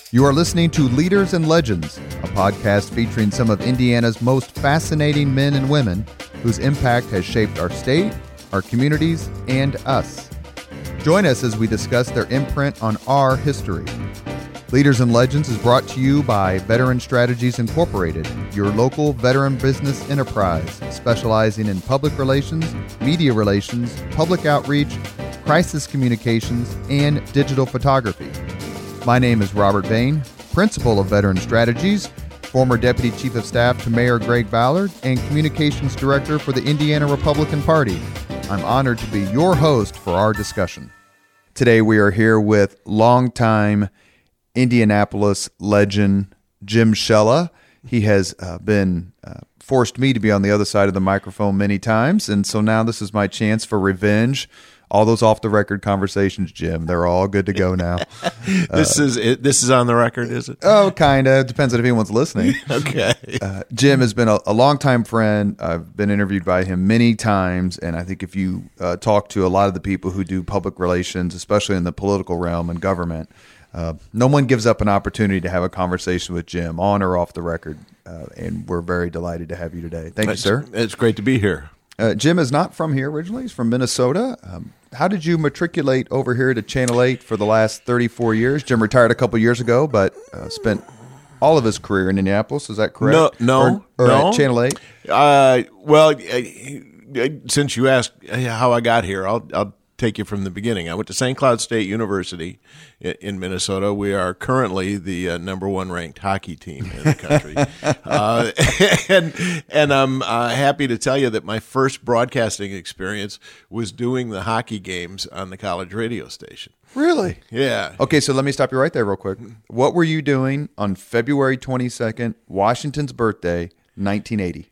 You are listening to Leaders and Legends, a podcast featuring some of Indiana's most fascinating men and women whose impact has shaped our state, our communities, and us. Join us as we discuss their imprint on our history. Leaders and Legends is brought to you by Veteran Strategies Incorporated, your local veteran business enterprise specializing in public relations, media relations, public outreach, crisis communications, and digital photography. My name is Robert Bain, Principal of Veteran Strategies, former Deputy Chief of Staff to Mayor Greg Ballard, and Communications Director for the Indiana Republican Party. I'm honored to be your host for our discussion. Today we are here with longtime Indianapolis legend Jim Shella. He has been forced me to be on the other side of the microphone many times, and so now this is my chance for revenge. All those off-the-record conversations, Jim, they're all good to go now. This is on the record, is it? Oh, kind of. Depends on if anyone's listening. Okay. Jim has been a longtime friend. I've been interviewed by him many times, and I think if you talk to a lot of the people who do public relations, especially in the political realm and government, no one gives up an opportunity to have a conversation with Jim, on or off the record, and we're very delighted to have you today. Thank you, sir. It's great to be here. Jim is not from here originally. He's from Minnesota. How did you matriculate over here to Channel 8 for the last 34 years? Jim retired a couple years ago, but spent all of his career in Indianapolis. Is that correct? No. At Channel 8? Since you asked how I got here, I'll take you from the beginning. I went to St. Cloud State University in Minnesota. We are currently the number one ranked hockey team in the country. And I'm happy to tell you that my first broadcasting experience was doing the hockey games on the college radio station. Really? Yeah. Okay, so let me stop you right there real quick. What were you doing on February 22nd, Washington's birthday, 1980?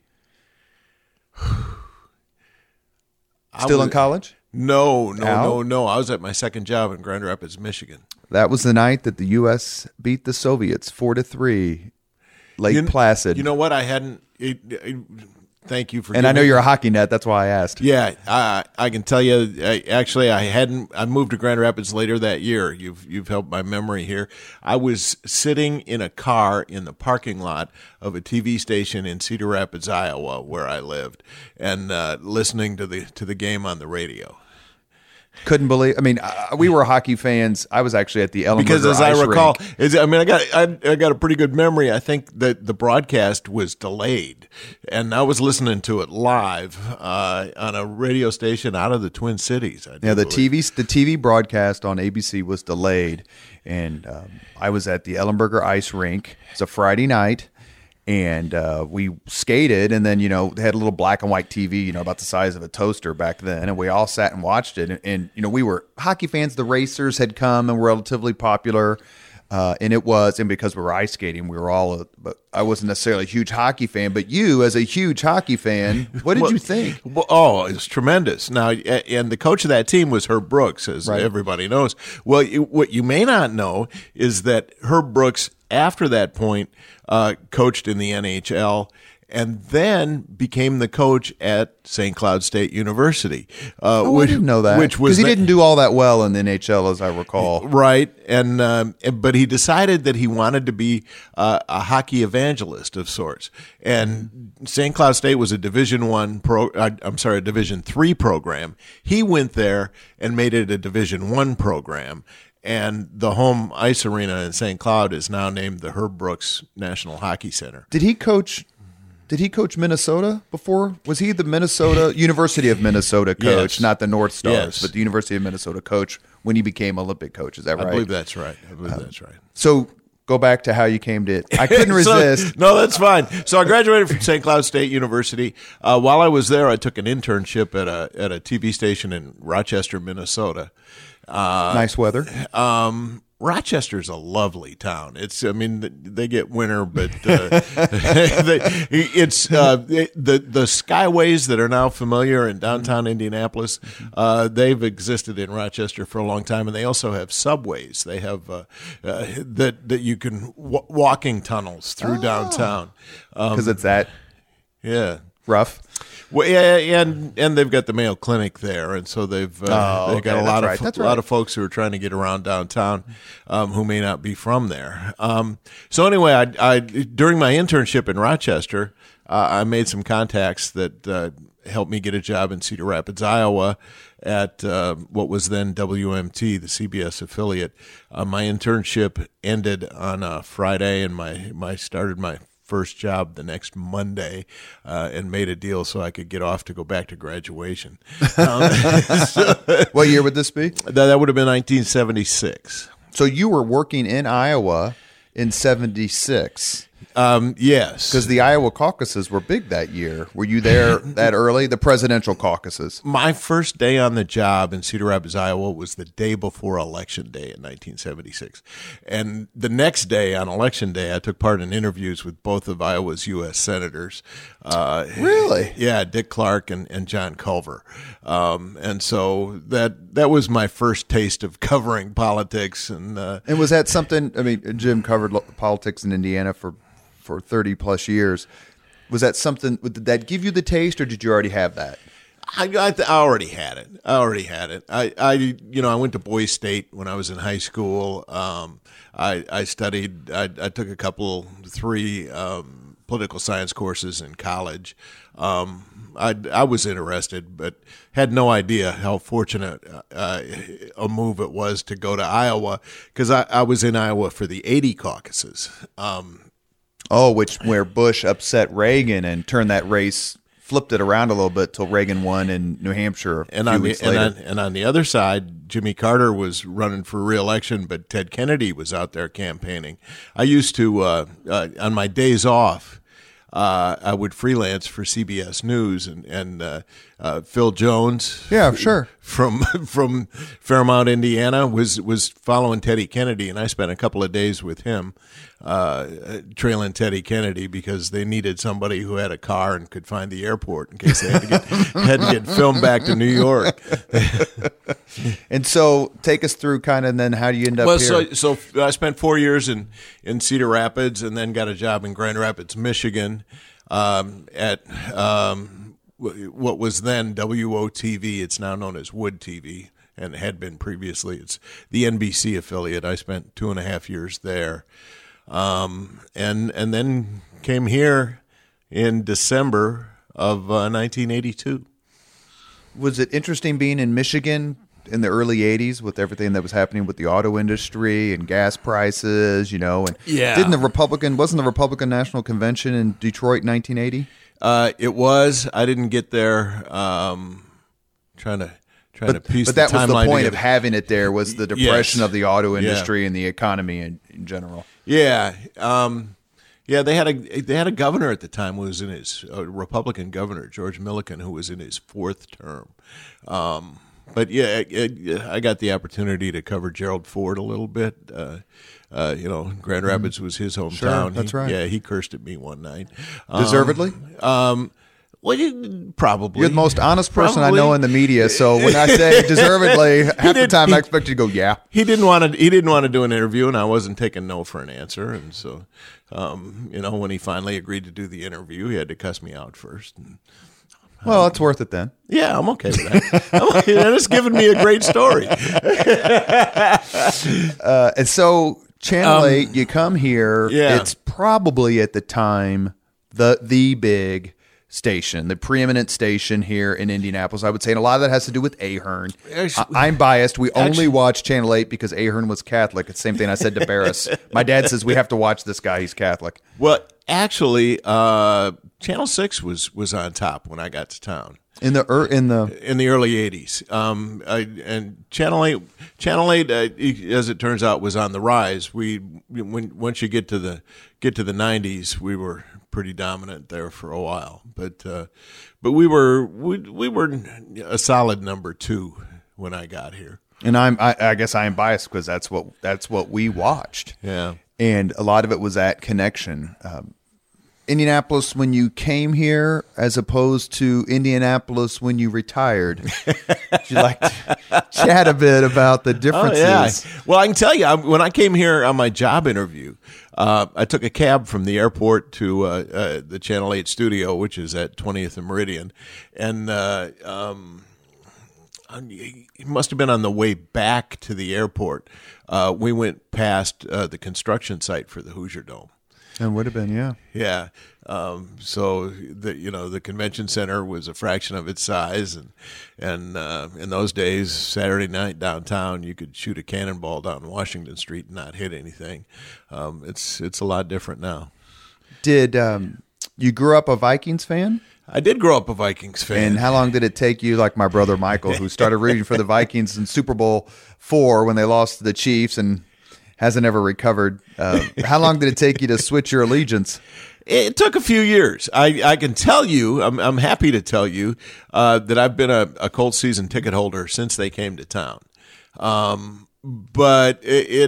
Still in college? No. I was at my second job in Grand Rapids, Michigan. That was the night that the U.S. beat the Soviets 4-3, Lake Placid. You know what? I hadn't. Thank you for. And I know you're a hockey nut. That's why I asked. Yeah, I can tell you. I hadn't. I moved to Grand Rapids later that year. You've helped my memory here. I was sitting in a car in the parking lot of a TV station in Cedar Rapids, Iowa, where I lived, and listening to the game on the radio. Couldn't believe. I mean, we were hockey fans. I was actually at the Ellenberger because, as I ice recall, rink. I got a pretty good memory. I think that the broadcast was delayed, and I was listening to it live on a radio station out of the Twin Cities. The TV broadcast on ABC was delayed, and I was at the Ellenberger ice rink. It's a Friday night. And we skated, and then, they had a little black and white TV, about the size of a toaster back then. And we all sat and watched it. And we were hockey fans. The Racers had come and were relatively popular. And because we were ice skating, we were all, but I wasn't necessarily a huge hockey fan. But you, as a huge hockey fan, what did you think? It was tremendous. Now, and the coach of that team was Herb Brooks, as everybody knows. Well, what you may not know is that Herb Brooks, after that point, coached in the NHL and then became the coach at St. Cloud State University. I didn't know that. Because he didn't do all that well in the NHL, as I recall. Right, but he decided that he wanted to be a hockey evangelist of sorts. And St. Cloud State was a Division III program. He went there and made it a Division I program. And the home ice arena in St. Cloud is now named the Herb Brooks National Hockey Center. Did he coach Minnesota before? Was he the University of Minnesota coach, yes. Not the North Stars, but the University of Minnesota coach when he became Olympic coach? Is that right? I believe that's right. So go back to how you came to it. I couldn't resist. No, that's fine. So I graduated from St. Cloud State University. While I was there, I took an internship at a TV station in Rochester, Minnesota. Nice weather. Rochester's a lovely town. They get winter, but the skyways that are now familiar in downtown Indianapolis, they've existed in Rochester for a long time, and they also have subways. They have that you can walking tunnels through downtown because it's that rough. Well, yeah, and they've got the Mayo Clinic there, and so they've got a lot of folks who are trying to get around downtown who may not be from there. So anyway, I during my internship in Rochester, I made some contacts that helped me get a job in Cedar Rapids, Iowa, at what was then WMT, the CBS affiliate. My internship ended on a Friday, and I started my first job the next Monday, and made a deal so I could get off to go back to graduation. What year would this be? That would have been 1976. So you were working in Iowa in 76. Yes. Because the Iowa caucuses were big that year. Were you there that early? The presidential caucuses. My first day on the job in Cedar Rapids, Iowa was the day before Election Day in 1976. And the next day, on Election Day, I took part in interviews with both of Iowa's U.S. senators. Really? Yeah, Dick Clark and John Culver. And so that was my first taste of covering politics. And was that something, I mean, Jim covered politics in Indiana for 30 plus years. Was that something, did that give you the taste, or did you already have that? I already had it. I went to Boise State when I was in high school. I studied, I took three political science courses in college. I was interested, but had no idea how fortunate a move it was to go to Iowa, because I was in Iowa for the 80 caucuses. Where Bush upset Reagan and turned that race, flipped it around a little bit till Reagan won in New Hampshire a few weeks later. And on the other side, Jimmy Carter was running for re-election, but Ted Kennedy was out there campaigning. I used to, on my days off, I would freelance for CBS News, and Phil Jones, yeah, sure, from Fairmount, Indiana, was following Teddy Kennedy, and I spent a couple of days with him, trailing Teddy Kennedy, because they needed somebody who had a car and could find the airport in case they had to get filmed back to New York. And so, take us through kind of, and then how do you end up here? So I spent 4 years in Cedar Rapids, and then got a job in Grand Rapids, Michigan, at what was then WOTV. It's now known as Wood TV, and had been previously. It's the NBC affiliate. I spent 2.5 years there, and then came here in December of 1982. Was it interesting being in Michigan in the early 80s with everything that was happening with the auto industry and gas prices, and wasn't the Republican National Convention in Detroit in 1980? It was. I didn't get there. Trying to piece. But that the was the point together. of having it there, was the depression Yes. of the auto industry and the economy in general. Yeah. They had a governor at the time who was in his Republican governor, George Milliken, who was in his fourth term. But yeah, I got the opportunity to cover Gerald Ford a little bit. Grand Rapids was his hometown. Sure, that's right. Yeah, he cursed at me one night. Deservedly? Probably. You're the most honest person Probably. I know in the media. So when I say deservedly, half the time I expect you to go, yeah. He didn't want to do an interview, and I wasn't taking no for an answer. And so, when he finally agreed to do the interview, he had to cuss me out first. And, Well, it's worth it then. yeah, I'm okay with that. That is giving me a great story. And so Channel 8, you come here. Yeah. It's probably at the time the big station, the preeminent station here in Indianapolis, I would say. And a lot of that has to do with Ahern. I'm biased. We only watch Channel 8 because Ahern was Catholic. It's the same thing I said to Barris. My dad says we have to watch this guy. He's Catholic. Well, actually, Channel 6 was on top when I got to town. In the early 80s, and Channel 8, as it turns out, was on the rise. Once you get to the 90s, we were pretty dominant there for a while. But we were a solid number 2 when I got here. And I guess I am biased because that's what we watched. Yeah, and a lot of it was that connection. Indianapolis when you came here, as opposed to Indianapolis when you retired. chat a bit about the Oh, differences. yeah. Well, I can tell you, when I came here on my job interview, I took a cab from the airport to the Channel 8 studio, which is at 20th and Meridian. And it must have been on the way back to the airport. We went past the construction site for the Hoosier Dome. It would have been, yeah. Yeah. So the convention center was a fraction of its size, and in those days, Saturday night downtown, you could shoot a cannonball down Washington Street and not hit anything. It's a lot different now. Did you grew up a Vikings fan? I did grow up a Vikings fan. And how long did it take you, like my brother Michael, who started rooting for the Vikings in Super Bowl IV when they lost to the Chiefs and hasn't ever recovered? How long did it take you to switch your allegiance? It took a few years. I can tell you, I'm happy to tell you that I've been a Colts season ticket holder since they came to town. But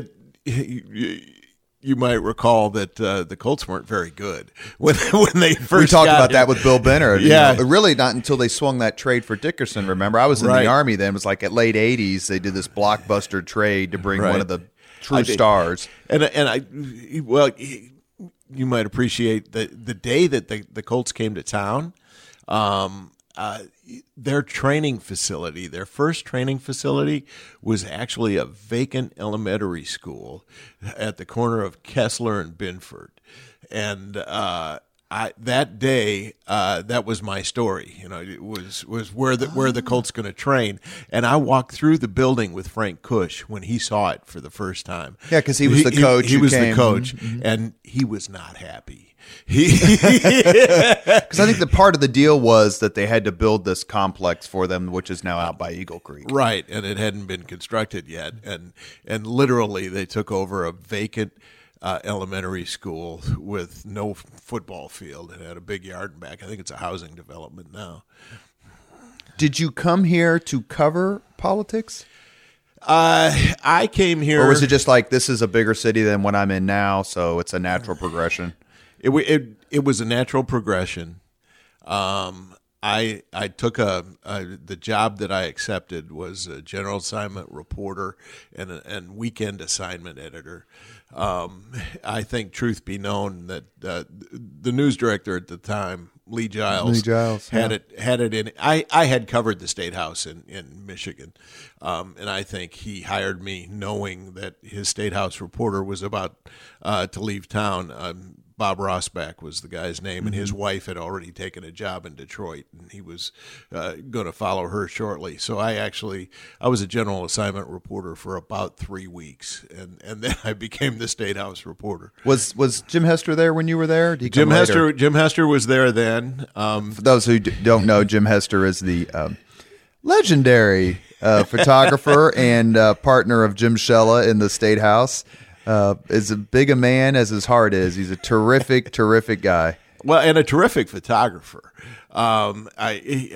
you might recall that the Colts weren't very good when they first. We talked about here. that with Bill Benner. Yeah, really not until they swung that trade for Dickerson. Remember, I was in the Army then. It was like at late '80s. They did this blockbuster trade to bring one of the true stars. You might appreciate the day that the Colts came to town. Their training facility, their first training facility, was actually a vacant elementary school at the corner of Kessler and Binford. And that day, that was my story. It was where the Colts going to train. And I walked through the building with Frank Cush when he saw it for the first time. Yeah, because he was the coach. He was the coach, and he was not happy. Because I think the part of the deal was that they had to build this complex for them, which is now out by Eagle Creek. Right, and it hadn't been constructed yet. And literally they took over a vacant elementary school with no football field. It had a big yard in back. I think it's a housing development now. Did you come here to cover politics? I came here. Or was it just like, this is a bigger city than what I'm in now, so it's a natural progression? It was a natural progression. I took the job that I accepted was a general assignment reporter and weekend assignment editor. I think, truth be known, that the news director at the time, Lee Giles had it in. I had covered the State House in Michigan, and I think he hired me knowing that his State House reporter was about to leave town. Bob Rossback was the guy's name, and his wife had already taken a job in Detroit, and he was going to follow her shortly. So I was a general assignment reporter for about 3 weeks, and then I became the State House reporter. Was Jim Hester there when you were there? Jim Hester was there then. For those who don't know, Jim Hester is the legendary photographer and partner of Jim Shella in the State House. As big a man as his heart is. He's a terrific, terrific guy. Well, and a terrific photographer. I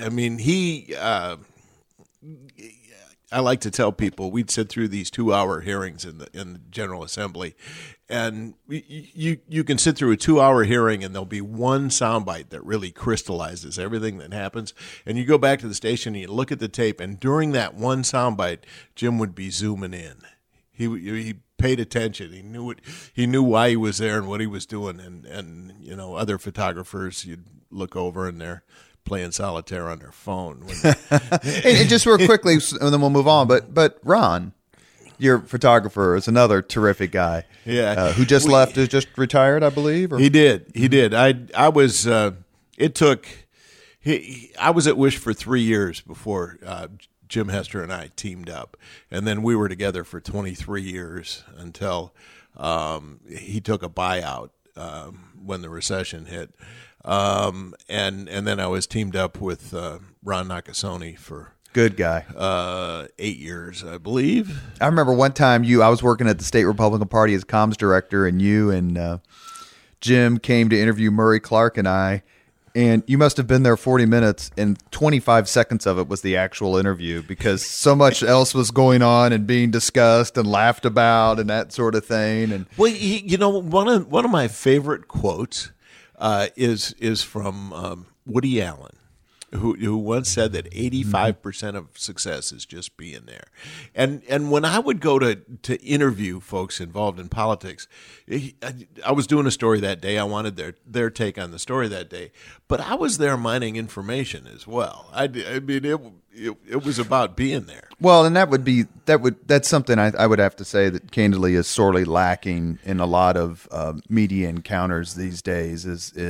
like to tell people we'd sit through these 2-hour hearings in the General Assembly, and you can sit through a 2-hour hearing and there'll be one soundbite that really crystallizes everything that happens. And you go back to the station and you look at the tape, and during that one soundbite, Jim would be zooming in. He paid attention. He knew why he was there and what he was doing. And other photographers, you'd look over and they're playing solitaire on their phone. And just real quickly, and then we'll move on. But Ron, your photographer, is another terrific guy. Yeah, who just left, is just retired, I believe. Or? He did. I was. It took. I was at Wish for 3 years before Jim Hester and I teamed up, and then we were together for 23 years until he took a buyout when the recession hit, and then I was teamed up with Ron Nakasone for good guy 8 years, I believe. I remember one time I was working at the State Republican Party as comms director, and you and Jim came to interview Murray Clark and I. And you must have been there 40 minutes, and 25 seconds of it was the actual interview because so much else was going on and being discussed and laughed about and that sort of thing. And one of my favorite quotes is from Woody Allen. who once said that 85% of success is just being there. And when I would go to interview folks involved in politics, I was doing a story that day. I wanted their take on the story that day, but I was there mining information as well. I mean, it was about being there. Well, and that's something I would have to say that candidly is sorely lacking in a lot of media encounters these days.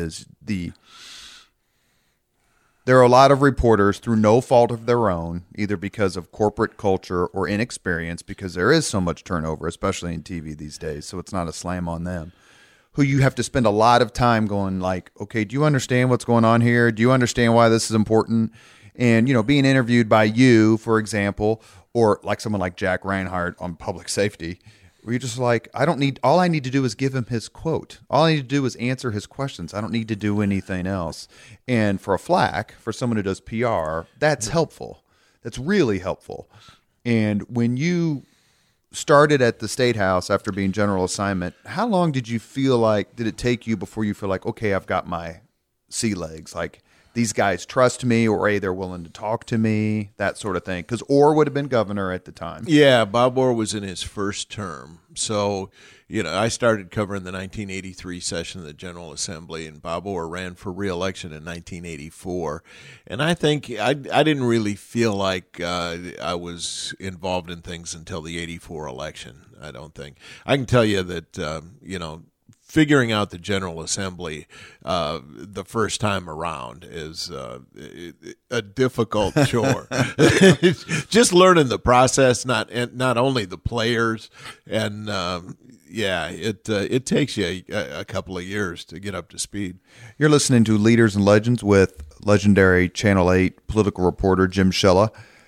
There are a lot of reporters, through no fault of their own, either because of corporate culture or inexperience, because there is so much turnover, especially in TV these days, so it's not a slam on them, who you have to spend a lot of time going like, okay, do you understand what's going on here? Do you understand why this is important? And, being interviewed by you, for example, or like someone like Jack Reinhardt on public safety, where you're just like, all I need to do is give him his quote. All I need to do is answer his questions. I don't need to do anything else. And for a flack, for someone who does PR, that's helpful. That's really helpful. And when you started at the State House after being general assignment, how long did it take you before you feel like, okay, I've got my sea legs? Like, these guys trust me, or they're willing to talk to me, that sort of thing. Because Orr would have been governor at the time. Yeah, Bob Orr was in his first term. So, I started covering the 1983 session of the General Assembly, and Bob Orr ran for re-election in 1984. And I think I didn't really feel like I was involved in things until the 84 election, I don't think. I can tell you that, figuring out the General Assembly the first time around is a difficult chore. Just learning the process, not only the players, and it takes you a couple of years to get up to speed. You're listening to Leaders and Legends with legendary Channel 8 political reporter Jim Shella.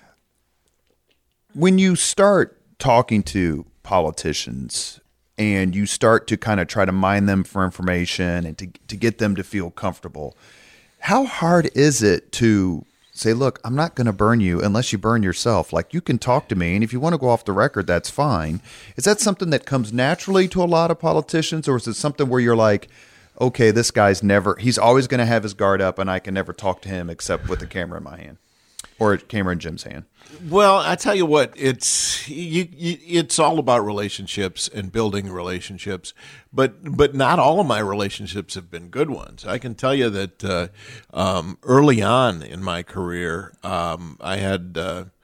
When you start talking to politicians and you start to kind of try to mine them for information and to get them to feel comfortable, how hard is it to say, look, I'm not going to burn you unless you burn yourself. Like, you can talk to me, and if you want to go off the record, that's fine. Is that something that comes naturally to a lot of politicians, or is it something where you're like, okay, this guy's he's always going to have his guard up, and I can never talk to him except with the camera in my hand, or a camera in Jim's hand? Well, I tell you what, it's all about relationships and building relationships, but not all of my relationships have been good ones. I can tell you that early on in my career, I had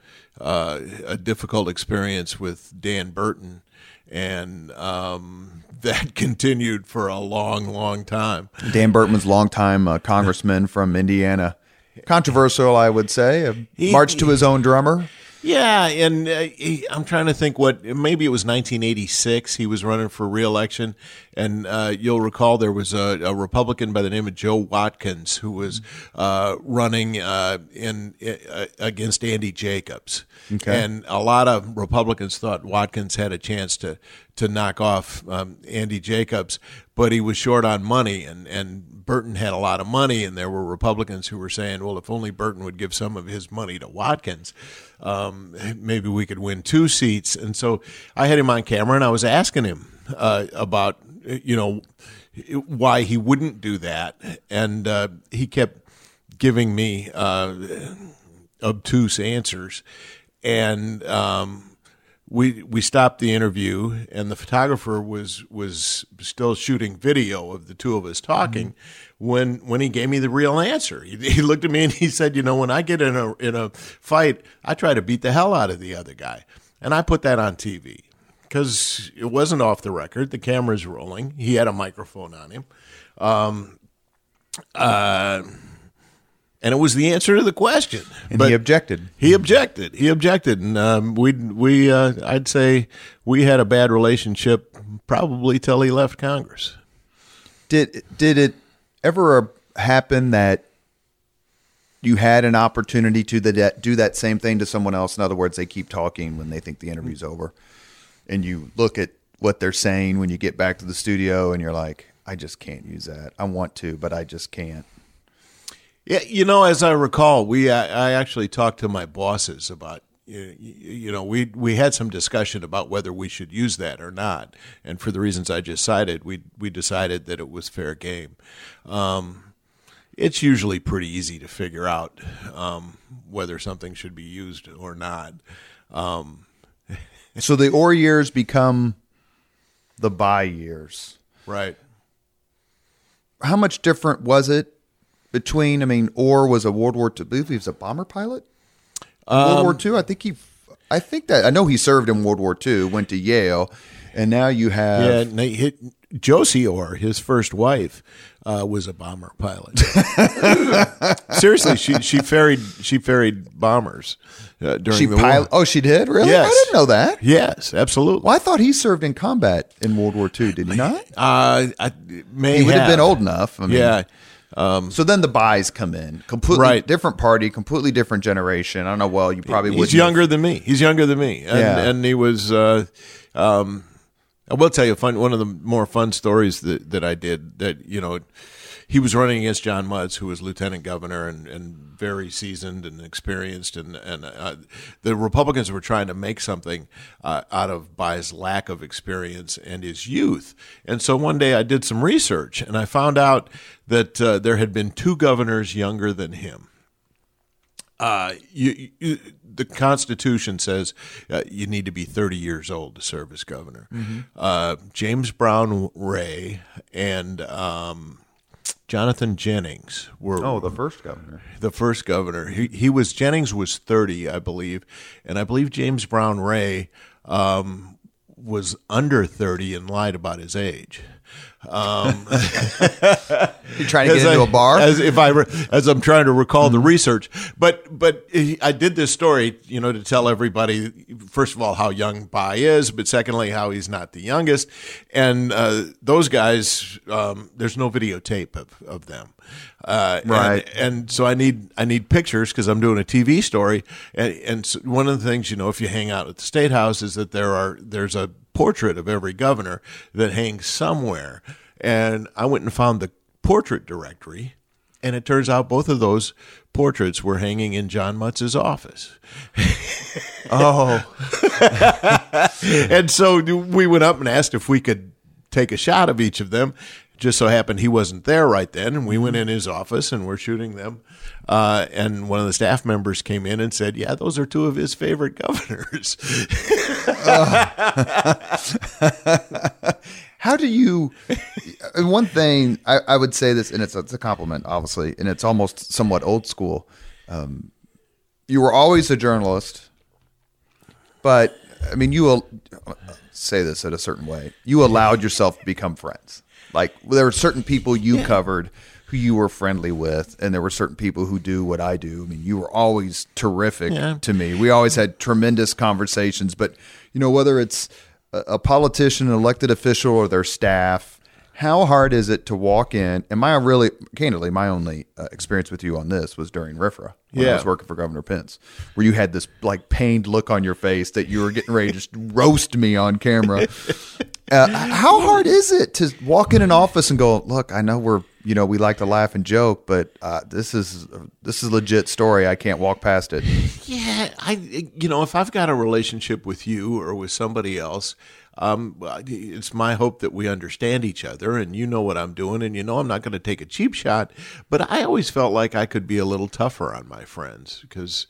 a difficult experience with Dan Burton, and that continued for a long, long time. Dan Burton was a longtime congressman from Indiana. Controversial, I would say. Marched to his own drummer. Yeah, and I'm trying to think maybe it was 1986. He was running for re-election, and you'll recall there was a Republican by the name of Joe Watkins who was running against Andy Jacobs. Okay. And a lot of Republicans thought Watkins had a chance to knock off Andy Jacobs, but he was short on money, and Burton had a lot of money, and there were Republicans who were saying, well, if only Burton would give some of his money to Watkins, maybe we could win 2 seats. And so I had him on camera, and I was asking him about, why he wouldn't do that. And he kept giving me obtuse answers. And we stopped the interview, and the photographer was still shooting video of the two of us talking when he gave me the real answer. He looked at me and he said, when I get in a fight, I try to beat the hell out of the other guy. And I put that on TV because it wasn't off the record. The camera's rolling. He had a microphone on him. And it was the answer to the question. And he objected. He objected. And I'd say we had a bad relationship probably till he left Congress. Did it ever happen that you had an opportunity to do that same thing to someone else? In other words, they keep talking when they think the interview's over, and you look at what they're saying when you get back to the studio, and you're like, I just can't use that. I want to, but I just can't. Yeah, as I recall, I actually talked to my bosses about, we had some discussion about whether we should use that or not, and for the reasons I just cited, we decided that it was fair game. it's usually pretty easy to figure out whether something should be used or not. So the Orr years become the By years. Right. How much different was it between, I mean, Orr was a World War II, I believe he was a bomber pilot? World War II? I know he served in World War II, went to Yale, and now you have... Yeah, Josie Orr, his first wife, was a bomber pilot. Seriously, she ferried bombers during the war. Oh, she did? Really? Yes. I didn't know that. Yes, absolutely. Well, I thought he served in combat in World War II. Did he not? He would have been old enough. I mean, yeah. So then the Bys come in. Completely different party, completely different generation. I don't know. Well, you probably would. He's younger than me. And he was. I will tell you one of the more fun stories that I did. That he was running against John Mutz, who was lieutenant governor and very seasoned and experienced, and the Republicans were trying to make something out of By's lack of experience and his youth. And so one day I did some research, and I found out that there had been 2 governors younger than him. The Constitution says you need to be 30 years old to serve as governor. Mm-hmm. James Brown Ray and Jonathan Jennings were the first governor. The first governor. Jennings was 30, I believe, and I believe James Brown Ray was under 30 and lied about his age. You trying to get into a bar? As I'm trying to recall the research, but I did this story, to tell everybody, first of all, how young By is, but secondly, how he's not the youngest. And those guys, there's no videotape of them. Right. And so I need pictures because I'm doing a TV story. And so one of the things, if you hang out at the State House, is that there's a portrait of every governor that hangs somewhere. And I went and found the portrait directory, and it turns out both of those portraits were hanging in John Mutz's office. Oh. And so we went up and asked if we could take a shot of each of them. Just so happened he wasn't there right then, and we went in his office and we're shooting them. And one of the staff members came in and said, "Yeah, those are 2 of his favorite governors." How do you? One thing I would say this, and it's a compliment, obviously, and it's almost somewhat old school. You were always a journalist, but I mean, you will say this in a certain way. You allowed yourself to become friends. Like there were certain people you covered who you were friendly with, and there were certain people who do what I do. I mean, you were always terrific to me. We always had tremendous conversations, but whether it's a politician, an elected official, or their staff, how hard is it to walk in? And my only experience with you on this was during RFRA when I was working for Governor Pence, where you had this like pained look on your face that you were getting ready to just roast me on camera. How hard is it to walk in an office and go, "Look, I know we like to laugh and joke, but this is a legit story. I can't walk past it." Yeah, if I've got a relationship with you or with somebody else, it's my hope that we understand each other, and you know what I'm doing, and I'm not going to take a cheap shot. But I always felt like I could be a little tougher on my friends because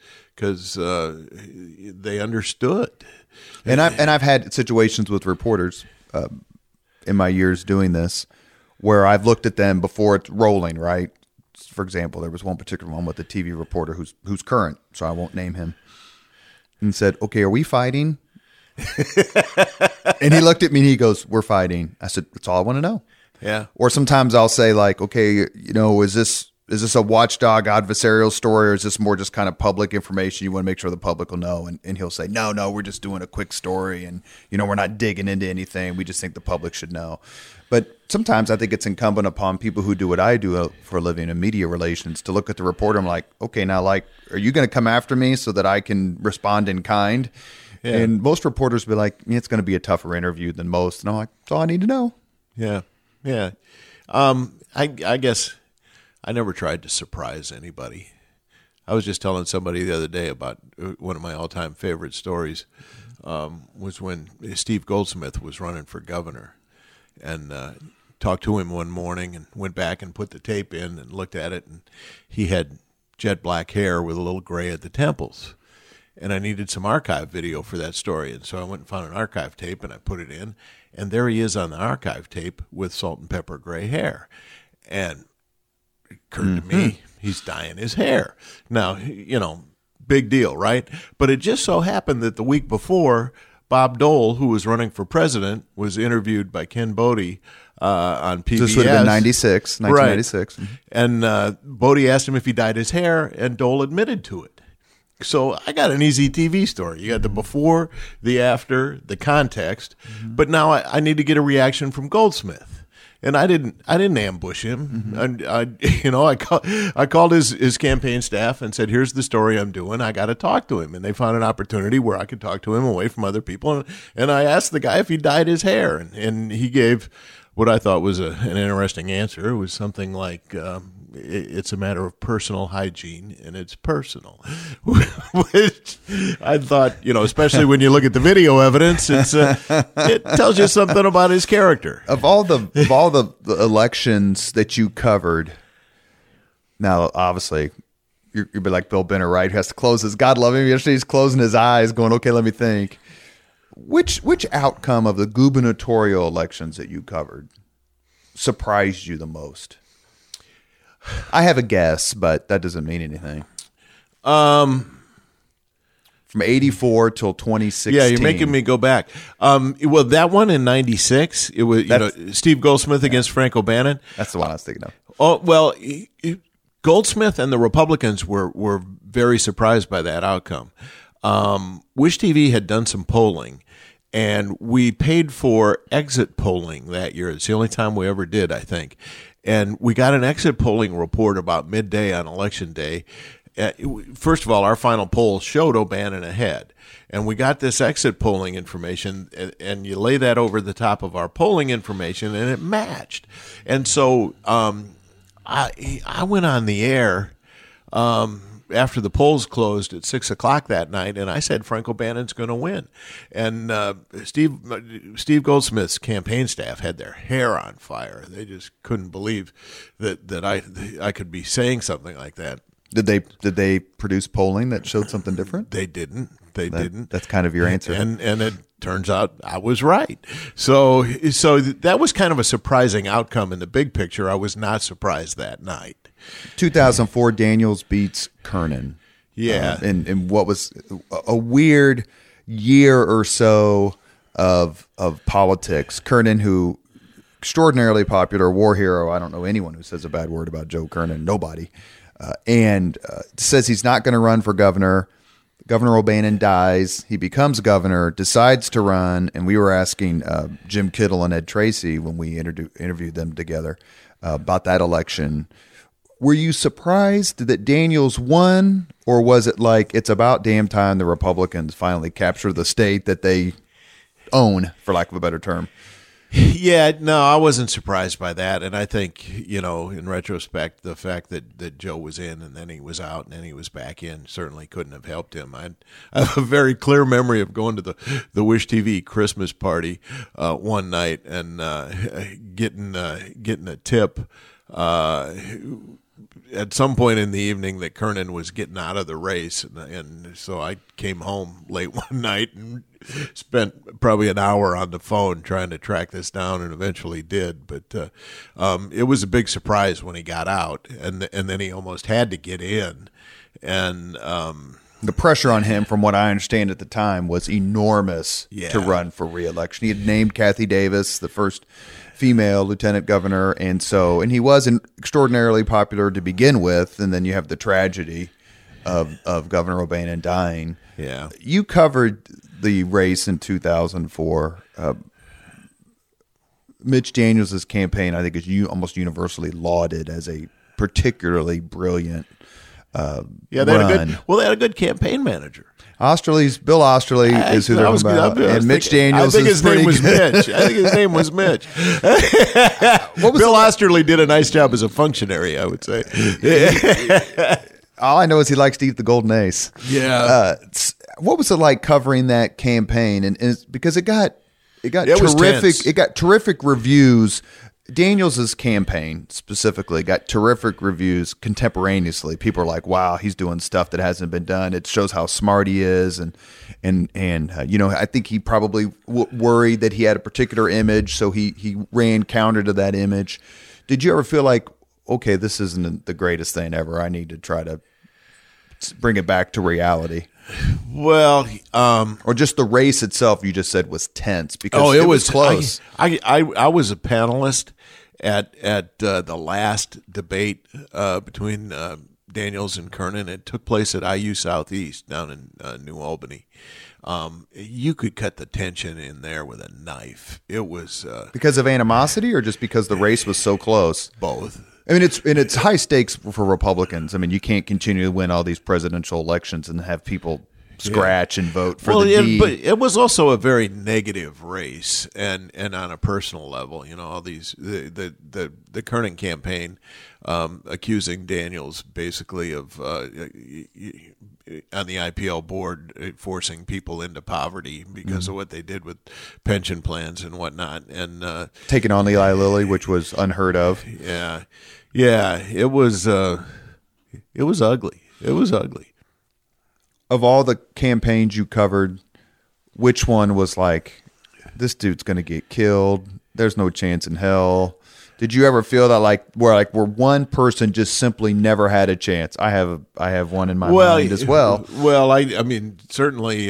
they understood. And I've had situations with reporters in my years doing this where I've looked at them before it's rolling, right? For example, there was one particular one with a TV reporter who's current, so I won't name him, and said, "Okay, are we fighting?" And he looked at me and he goes, "We're fighting." I said, "That's all I want to know." Yeah. Or sometimes I'll say like, "Okay, is this a watchdog adversarial story, or is this more just kind of public information? You want to make sure the public will know?" And he'll say, no, we're just doing a quick story, and we're not digging into anything. We just think the public should know. But sometimes I think it's incumbent upon people who do what I do for a living in media relations to look at the reporter and like, okay, now like, are you going to come after me so that I can respond in kind? Yeah. And most reporters be like, it's going to be a tougher interview than most. And I'm like, that's all I need to know. Yeah. Yeah. I guess I never tried to surprise anybody. I was just telling somebody the other day about one of my all-time favorite stories was when Steve Goldsmith was running for governor and talked to him one morning and went back and put the tape in and looked at it, and he had jet black hair with a little gray at the temples. And I needed some archive video for that story. And so I went and found an archive tape, and I put it in. And there he is on the archive tape with salt and pepper gray hair. And it occurred to me, he's dyeing his hair. Now, big deal, right? But it just so happened that the week before, Bob Dole, who was running for president, was interviewed by Ken Bodie on PBS. This would have been 1996. Right. And Bodie asked him if he dyed his hair, and Dole admitted to it. So I got an easy TV story. You got the before, the after, the context, but now I need to get a reaction from Goldsmith. And I didn't ambush him. I called his campaign staff and said, "Here's the story I'm doing. I got to talk to him." And they found an opportunity where I could talk to him away from other people. And I asked the guy if he dyed his hair, and he gave what I thought was an interesting answer. It was something like, it's a matter of personal hygiene, and it's personal. Which I thought, especially when you look at the video evidence, it tells you something about his character. Of all the elections that you covered, now obviously you'd be like Bill Benner, right? Who has to close his, God love him, yesterday he's closing his eyes, going, okay, let me think. Which outcome of the gubernatorial elections that you covered surprised you the most? I have a guess, but that doesn't mean anything. From 84 till 2016. Yeah, you're making me go back. Well, that one in 96, it was Steve Goldsmith against Frank O'Bannon. That's the one I was thinking of. Oh, well, Goldsmith and the Republicans were very surprised by that outcome. Wish TV had done some polling, and we paid for exit polling that year. It's the only time we ever did, I think. And we got an exit polling report about midday on Election Day. First of all, our final poll showed O'Bannon ahead. And we got this exit polling information, and you lay that over the top of our polling information, and it matched. And so I went on the air after the polls closed at 6 o'clock that night, and I said Frank O'Bannon's going to win. And Steve Goldsmith's campaign staff had their hair on fire. They just couldn't believe that I could be saying something like that. Did they produce polling that showed something different? They didn't. They didn't. That's kind of your answer. And it turns out I was right. So that was kind of a surprising outcome in the big picture. I was not surprised that night. 2004, Daniels beats Kernan. Yeah. And what was a weird year or so of politics. Kernan, who extraordinarily popular, war hero. I don't know anyone who says a bad word about Joe Kernan. Nobody. And says he's not going to run for governor. Governor O'Bannon dies. He becomes governor, decides to run. And we were asking Jim Kittle and Ed Tracy when we interviewed them together about that election. Were you surprised that Daniels won, or was it like it's about damn time the Republicans finally capture the state that they own, for lack of a better term? Yeah, no, I wasn't surprised by that. And I think, in retrospect, the fact that Joe was in and then he was out and then he was back in certainly couldn't have helped him. I have a very clear memory of going to the Wish TV Christmas party one night and getting a tip at some point in the evening that Kernan was getting out of the race. And so I came home late one night and spent probably an hour on the phone trying to track this down, and eventually did. But it was a big surprise when he got out, and then he almost had to get in. And the pressure on him, from what I understand at the time, was enormous to run for re-election. He had named Kathy Davis the first female lieutenant governor, and he was extraordinarily popular to begin with, and then you have the tragedy of Governor O'Bannon dying. Yeah, you covered the race in 2004. Mitch Daniels' campaign, I think, is almost universally lauded as a particularly brilliant run. They had a good campaign manager. Bill Osterley is who they're about, and Mitch Daniels. I think his name was Mitch. Bill Osterley did a nice job as a functionary, I would say. All I know is he likes to eat the golden ace. Yeah. What was it like covering that campaign? And because it got terrific. It got terrific reviews Daniels' campaign specifically got terrific reviews contemporaneously. People are like, "Wow, he's doing stuff that hasn't been done." It shows how smart he is, and I think he probably worried that he had a particular image, so he ran counter to that image. Did you ever feel like, okay, this isn't the greatest thing ever? I need to try to bring it back to reality. Well, or just the race itself, you just said was tense because it was close. I was a panelist at the last debate between Daniels and Kernan. It took place at IU Southeast down in New Albany. You could cut the tension in there with a knife. It was because of animosity, or just because the race was so close. Both. I mean, it's high stakes for Republicans. I mean, you can't continue to win all these presidential elections and have people scratch and vote for the D. But it was also a very negative race, and on a personal level, all these the Kernan campaign accusing Daniels basically of on the IPL board forcing people into poverty because of what they did with pension plans and whatnot, and taking on Eli Lilly, which was unheard of. Yeah, it was ugly. It was ugly. Of all the campaigns you covered, which one was like, this dude's going to get killed? There's no chance in hell. Did you ever feel that where one person just simply never had a chance? I have one in my mind as well. Well, I mean, certainly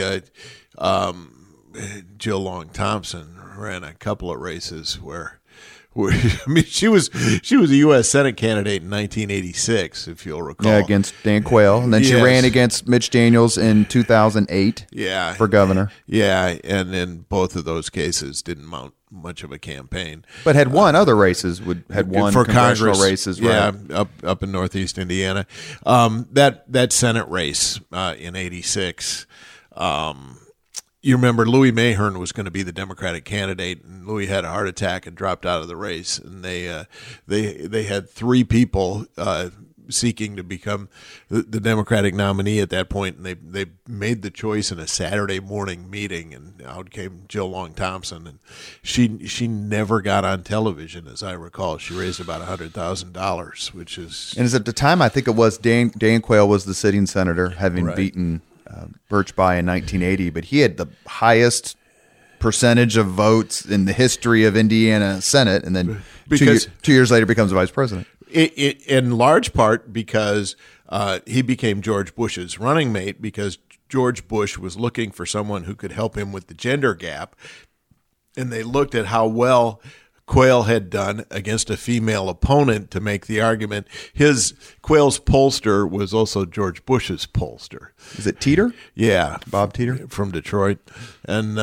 Jill Long Thompson ran a couple of races where I mean, she was a U.S. Senate candidate in 1986, if you'll recall. Yeah, against Dan Quayle, and then she ran against Mitch Daniels in 2008. Yeah, for governor. Yeah, and in both of those cases, didn't mount much of a campaign, but had won other races. Had won for congressional Congress races. Right? Yeah, up in Northeast Indiana. That Senate race in '86. You remember Louis Mahern was going to be the Democratic candidate, and Louis had a heart attack and dropped out of the race. And they had three people seeking to become the Democratic nominee at that point, and they made the choice in a Saturday morning meeting, and out came Jill Long Thompson, and she never got on television, as I recall. She raised about $100,000, which is, and at the time I think it was Dan Quayle was the sitting senator, having beaten Birch Bayh in 1980, but he had the highest percentage of votes in the history of Indiana Senate, and then two years later becomes the vice president. In large part because he became George Bush's running mate, because George Bush was looking for someone who could help him with the gender gap, and they looked at how well Quayle had done against a female opponent to make the argument. Quayle's pollster was also George Bush's pollster. Is it Teeter? Yeah, Bob Teeter from Detroit, and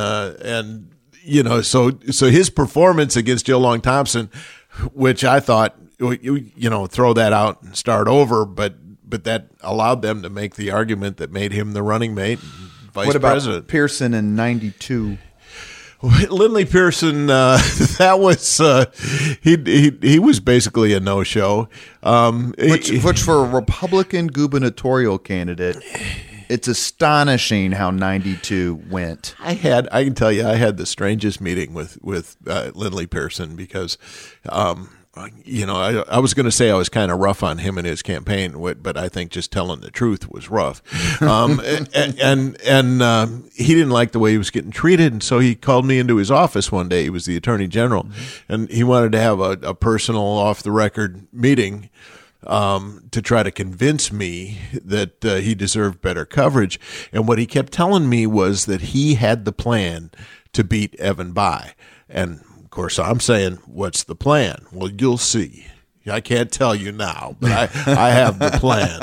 so his performance against Jill Long Thompson, which I thought, throw that out and start over, but that allowed them to make the argument that made him the running mate, and vice president. What about Pearson in '92? Lindley Pearson, that was he was basically a no-show. Which for a Republican gubernatorial candidate, it's astonishing how 92 went. I can tell you, I had the strangest meeting with Lindley Pearson, because I was going to say I was kind of rough on him in his campaign, but I think just telling the truth was rough. And he didn't like the way he was getting treated, and so he called me into his office one day. He was the attorney general, and he wanted to have a personal, off-the-record meeting to try to convince me that he deserved better coverage. And what he kept telling me was that he had the plan to beat Evan Bayh. And of course, I'm saying, what's the plan? Well, you'll see. I can't tell you now, but I have the plan.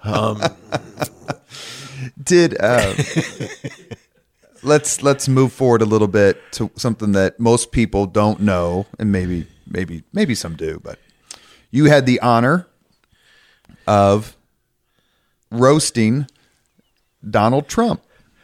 Let's move forward a little bit to something that most people don't know, and maybe some do. But you had the honor of roasting Donald Trump.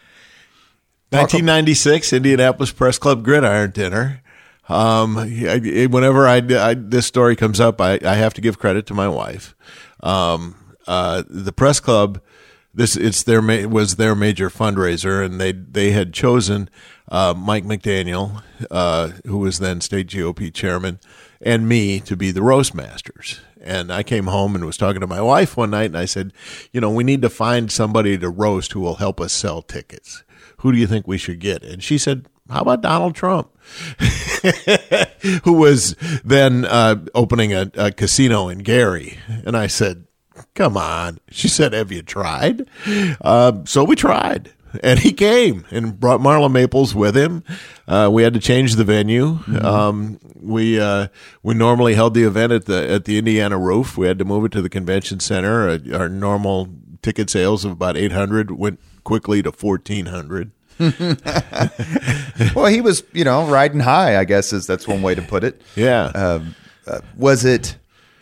1996 Indianapolis Press Club Gridiron Dinner. Whenever this story comes up, I have to give credit to my wife. The press club was their major fundraiser, and they had chosen Mike McDaniel, who was then state GOP chairman, and me to be the roast masters. And I came home and was talking to my wife one night, and I said, we need to find somebody to roast who will help us sell tickets. Who do you think we should get? And she said, how about Donald Trump, who was then opening a casino in Gary? And I said, come on. She said, have you tried? So we tried. And he came and brought Marla Maples with him. We had to change the venue. We normally held the event at the Indiana Roof. We had to move it to the convention center. Our normal ticket sales of about 800 went quickly to 1,400. Well, he was, riding high, I guess that's one way to put it. Yeah. Was it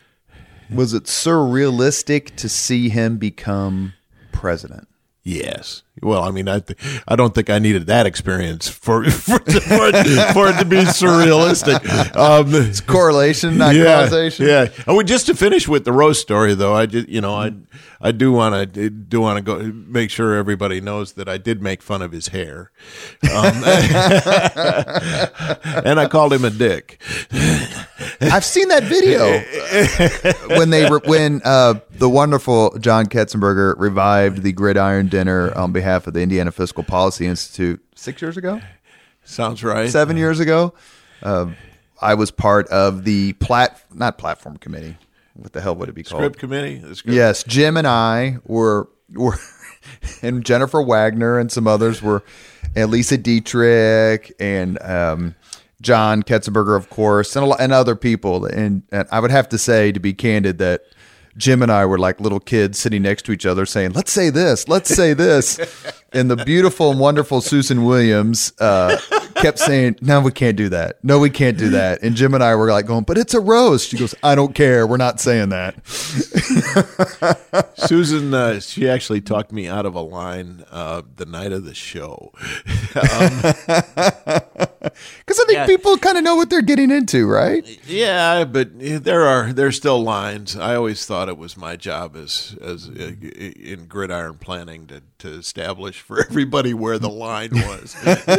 surrealistic to see him become president? Yes. Well, I mean, I don't think I needed that experience for it to be surrealistic. It's correlation, not causation. Yeah. Oh, just to finish with the roast story, though, I do want to go make sure everybody knows that I did make fun of his hair, and I called him a dick. I've seen that video when the wonderful John Ketzenberger revived the Gridiron Dinner on behalf of the Indiana Fiscal Policy Institute 6 years ago. Sounds right. 7 years ago. I was part of the not platform committee. What the hell would it be called? Script committee? Yes. Jim and I were and Jennifer Wagner and some others were, and Lisa Dietrich and John Ketzenberger, of course, and other people. And I would have to say, to be candid, that Jim and I were like little kids sitting next to each other saying, let's say this, let's say this. And the beautiful and wonderful Susan Williams kept saying, no, we can't do that. No, we can't do that. And Jim and I were like going, but it's a roast. She goes, I don't care. We're not saying that. Susan, she actually talked me out of a line the night of the show. Because I think people kind of know what they're getting into, right? Yeah, but there's still lines. I always thought it was my job as in gridiron planning to establish for everybody where the line was.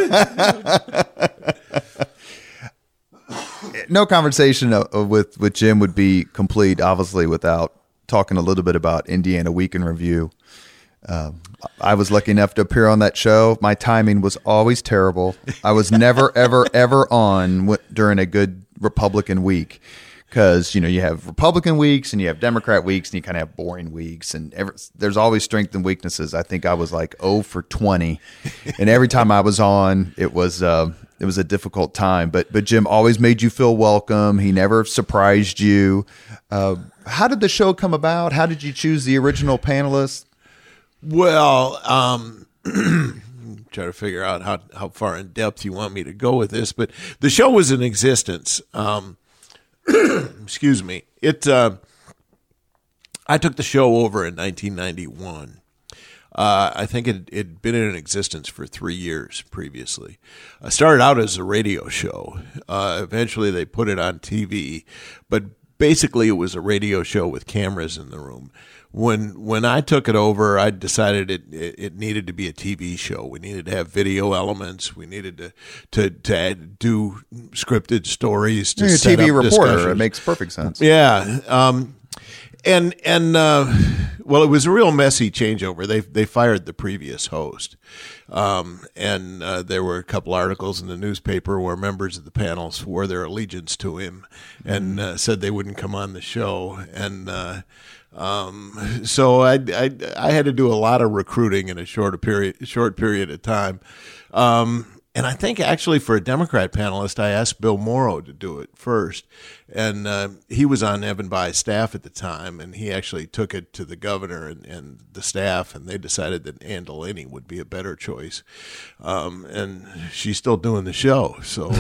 No conversation with Jim would be complete, obviously, without talking a little bit about Indiana Week in Review. I was lucky enough to appear on that show. My timing was always terrible. I was never, ever, ever on during a good Republican week, because you have Republican weeks and you have Democrat weeks, and you kind of have boring weeks, and there's always strengths and weaknesses. I think I was like 0 for 20, and every time I was on, it was a difficult time. But Jim always made you feel welcome. He never surprised you. How did the show come about? How did you choose the original panelists? Well, try to figure out how far in depth you want me to go with this, but the show was in existence. Excuse me. I took the show over in 1991. I think it'd been in existence for 3 years previously. I started out as a radio show. Eventually they put it on TV, but basically it was a radio show with cameras in the room. When I took it over, I decided it needed to be a TV show. We needed to have video elements. We needed to do scripted stories. You're a TV reporter. It makes perfect sense. Yeah. Well, it was a real messy changeover. They fired the previous host. And there were a couple articles in the newspaper where members of the panel swore their allegiance to him and said they wouldn't come on the show. And so I had to do a lot of recruiting in a short period of time. And I think actually for a Democrat panelist, I asked Bill Morrow to do it first. And he was on Evan Bayh's staff at the time, and he actually took it to the governor and the staff, and they decided that Ann Delaney would be a better choice. And she's still doing the show. So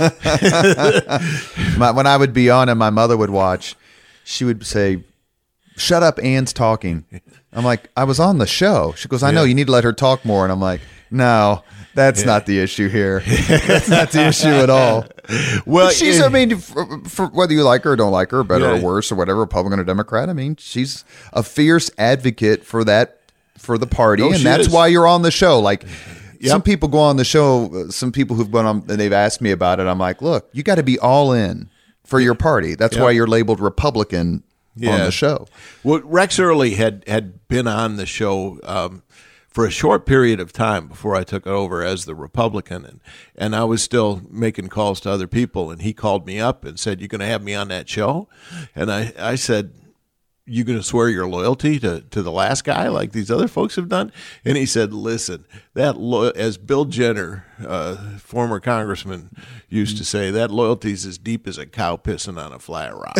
when I would be on and my mother would watch, she would say, "Shut up, Ann's talking." I'm like, "I was on the show." She goes, "I know, you need to let her talk more." And I'm like, "No, that's not the issue here. That's not the issue at all." Well, she's, I mean, for whether you like her or don't like her, better or worse or whatever, Republican or Democrat, I mean, she's a fierce advocate for that for the party, and she that's is. why you're on the show. Like Yep. some people go on the show, some people who've gone on and they've asked me about it. I'm like, look, you got to be all in for your party. That's why you're labeled Republican on the show. Well, Rex Early had been on the show for a short period of time before I took it over as the Republican, and I was still making calls to other people, and he called me up and said, "You going to have me on that show?" And I said, "You going to swear your loyalty to the last guy like these other folks have done?" And he said, "Listen, as Bill Jenner, former congressman, used to say, that loyalty's as deep as a cow pissing on a flat rock."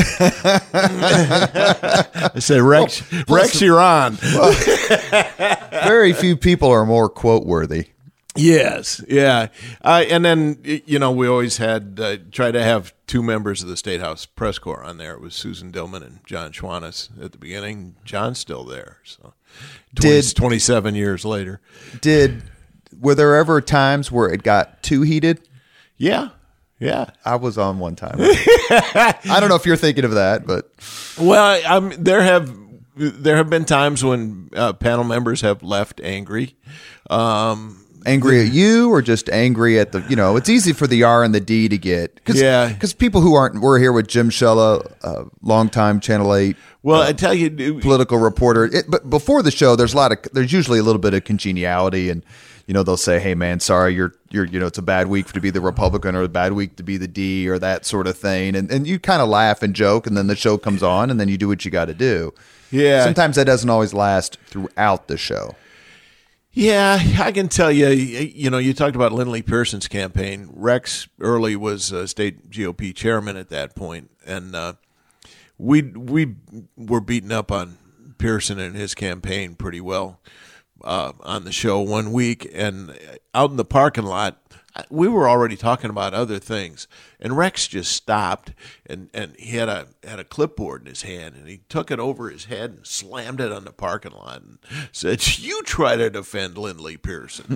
I said, "Rex, you're on." Very few people are more quote worthy. Yes, yeah, and then we always had try to have two members of the State House press corps on there. It was Susan Dillman and John Schwanitz at the beginning. John's still there, so 27 years later. Were there ever times where it got too heated? Yeah. I was on one time. I don't know if you're thinking of that, but Well, there have been times when panel members have left angry. Angry at you, or just angry at the, it's easy for the R and the D to get. Because people who we're here with Jim Shella, longtime Channel 8. Well, I tell you, political reporter. But before the show, there's usually a little bit of congeniality, and they'll say, "Hey, man, sorry, you're it's a bad week to be the Republican, or a bad week to be the D, or that sort of thing," and you kind of laugh and joke, and then the show comes on, and then you do what you got to do. Yeah, sometimes that doesn't always last throughout the show. Yeah, I can tell you, you talked about Lindley Pearson's campaign. Rex Early was state GOP chairman at that point, and we were beating up on Pearson and his campaign pretty well on the show one week, and out in the parking lot, we were already talking about other things, and Rex just stopped, and he had a clipboard in his hand, and he took it over his head and slammed it on the parking lot and said, "You try to defend Lindley Pearson."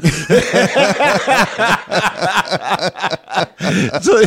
So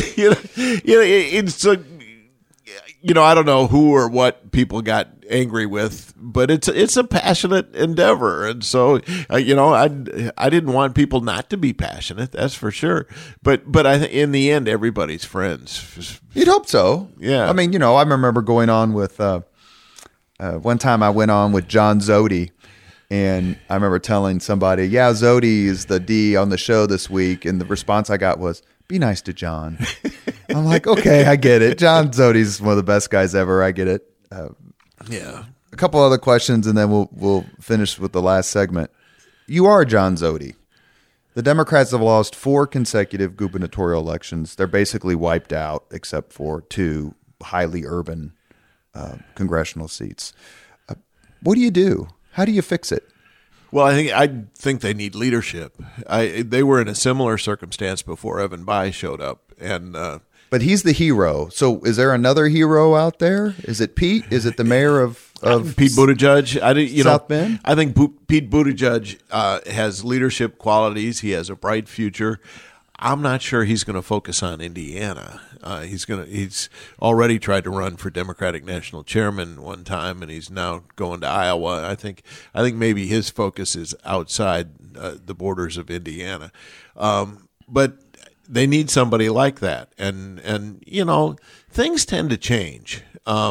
I don't know who or what people got angry with, but it's a passionate endeavor, and so I didn't want people not to be passionate, that's for sure. But in the end, everybody's friends. You'd hope so. Yeah. I mean, I remember going on with one time I went on with John Zodi, and I remember telling somebody, "Yeah, Zodi is the D on the show this week," and the response I got was, "Be nice to John." I'm like, okay, I get it. John Zodi's one of the best guys ever. I get it. Yeah. A couple other questions, and then we'll finish with the last segment. You are John Zodi. The Democrats have lost 4 consecutive gubernatorial elections. They're basically wiped out, except for 2 highly urban congressional seats. What do you do? How do you fix it? Well, I think they need leadership. They were in a similar circumstance before Evan Bayh showed up, and but he's the hero. So, is there another hero out there? Is it Pete? Is it the mayor of Pete Buttigieg? South Bend? I think Pete Buttigieg has leadership qualities. He has a bright future. I'm not sure he's going to focus on Indiana. He's already tried to run for Democratic National Chairman one time, and he's now going to Iowa. I think maybe his focus is outside the borders of Indiana, but they need somebody like that. And things tend to change.